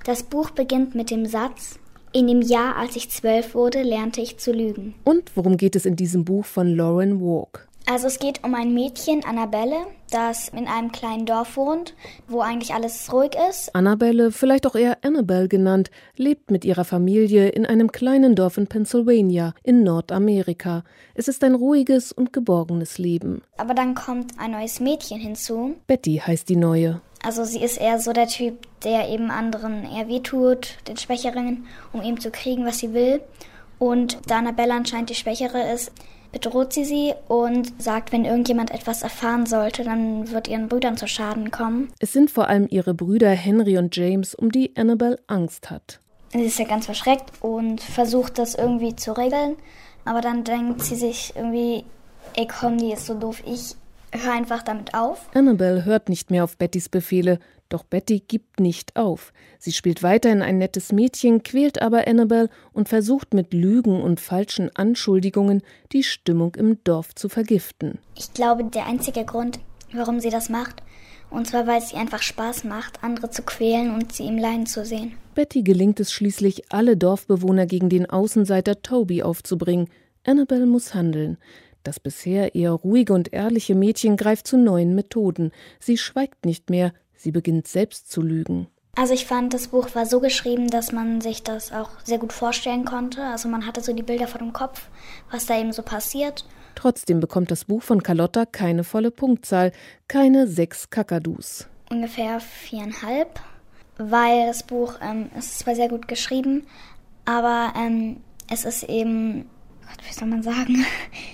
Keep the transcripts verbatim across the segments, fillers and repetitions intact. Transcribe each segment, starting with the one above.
Das Buch beginnt mit dem Satz: In dem Jahr, als ich zwölf wurde, lernte ich zu lügen. Und worum geht es in diesem Buch von Lauren Walk? Also es geht um ein Mädchen, Annabelle, das in einem kleinen Dorf wohnt, wo eigentlich alles ruhig ist. Annabelle, vielleicht auch eher Annabelle genannt, lebt mit ihrer Familie in einem kleinen Dorf in Pennsylvania in Nordamerika. Es ist ein ruhiges und geborgenes Leben. Aber dann kommt ein neues Mädchen hinzu. Betty heißt die Neue. Also sie ist eher so der Typ, der eben anderen eher wehtut, den Schwächeren, um eben zu kriegen, was sie will. Und da Annabelle anscheinend die Schwächere ist, bedroht sie sie und sagt, wenn irgendjemand etwas erfahren sollte, dann wird ihren Brüdern zu Schaden kommen. Es sind vor allem ihre Brüder Henry und James, um die Annabelle Angst hat. Sie ist ja ganz verschreckt und versucht das irgendwie zu regeln, aber dann denkt sie sich irgendwie, ey komm, die ist so doof, ich höre einfach damit auf. Annabelle hört nicht mehr auf Bettys Befehle, doch Betty gibt nicht auf. Sie spielt weiterhin ein nettes Mädchen, quält aber Annabelle und versucht mit Lügen und falschen Anschuldigungen die Stimmung im Dorf zu vergiften. Ich glaube, der einzige Grund, warum sie das macht, und zwar, weil es ihr einfach Spaß macht, andere zu quälen und sie im Leiden zu sehen. Betty gelingt es schließlich, alle Dorfbewohner gegen den Außenseiter Toby aufzubringen. Annabelle muss handeln. Das bisher eher ruhige und ehrliche Mädchen greift zu neuen Methoden. Sie schweigt nicht mehr, sie beginnt selbst zu lügen. Also ich fand, das Buch war so geschrieben, dass man sich das auch sehr gut vorstellen konnte. Also man hatte so die Bilder vor dem Kopf, was da eben so passiert. Trotzdem bekommt das Buch von Carlotta keine volle Punktzahl, keine sechs Kakadus. Ungefähr viereinhalb, weil das Buch, ähm, es ist zwar sehr gut geschrieben, aber ähm, es ist eben, Gott, wie soll man sagen...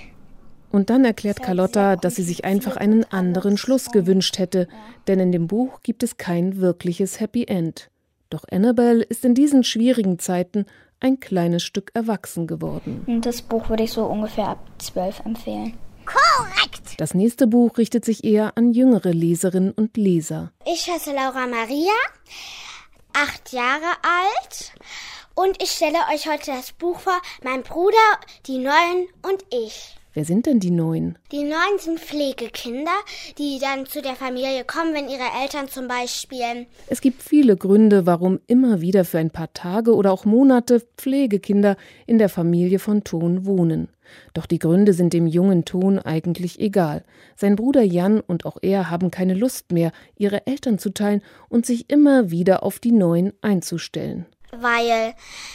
Und dann erklärt Carlotta, dass sie sich einfach einen anderen Schluss gewünscht hätte, denn in dem Buch gibt es kein wirkliches Happy End. Doch Annabelle ist in diesen schwierigen Zeiten ein kleines Stück erwachsen geworden. Und das Buch würde ich so ungefähr ab zwölf empfehlen. Korrekt! Das nächste Buch richtet sich eher an jüngere Leserinnen und Leser. Ich heiße Laura Maria, acht Jahre alt, und ich stelle euch heute das Buch vor, Mein Bruder, die Neuen und ich. Wer sind denn die Neuen? Die Neuen sind Pflegekinder, die dann zu der Familie kommen, wenn ihre Eltern zum Beispiel... Es gibt viele Gründe, warum immer wieder für ein paar Tage oder auch Monate Pflegekinder in der Familie von Ton wohnen. Doch die Gründe sind dem jungen Ton eigentlich egal. Sein Bruder Jan und auch er haben keine Lust mehr, ihre Eltern zu teilen und sich immer wieder auf die Neuen einzustellen. Weil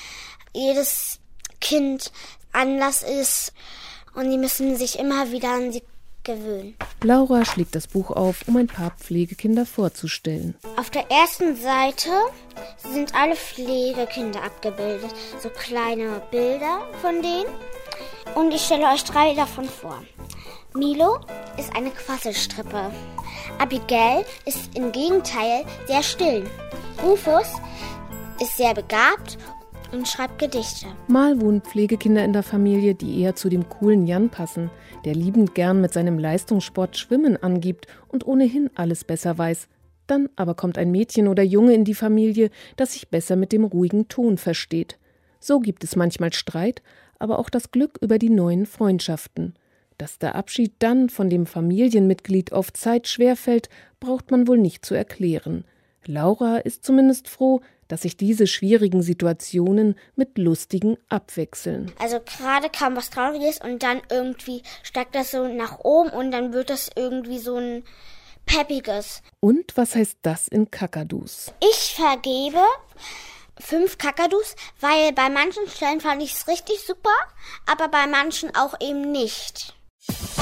jedes Kind anders ist und die müssen sich immer wieder an sie gewöhnen. Laura schlägt das Buch auf, um ein paar Pflegekinder vorzustellen. Auf der ersten Seite sind alle Pflegekinder abgebildet, so kleine Bilder von denen. Und ich stelle euch drei davon vor. Milo ist eine Quasselstrippe. Abigail ist im Gegenteil sehr still. Rufus ist sehr begabt und schreibt Gedichte. Mal wohnen Pflegekinder in der Familie, die eher zu dem coolen Jan passen, der liebend gern mit seinem Leistungssport Schwimmen angibt und ohnehin alles besser weiß. Dann aber kommt ein Mädchen oder Junge in die Familie, das sich besser mit dem ruhigen Ton versteht. So gibt es manchmal Streit, aber auch das Glück über die neuen Freundschaften. Dass der Abschied dann von dem Familienmitglied auf Zeit schwerfällt, braucht man wohl nicht zu erklären. Laura ist zumindest froh, dass sich diese schwierigen Situationen mit lustigen abwechseln. Also gerade kam was Trauriges und dann irgendwie steigt das so nach oben und dann wird das irgendwie so ein Peppiges. Und was heißt das in Kakadus? Ich vergebe fünf Kakadus, weil bei manchen Stellen fand ich es richtig super, aber bei manchen auch eben nicht.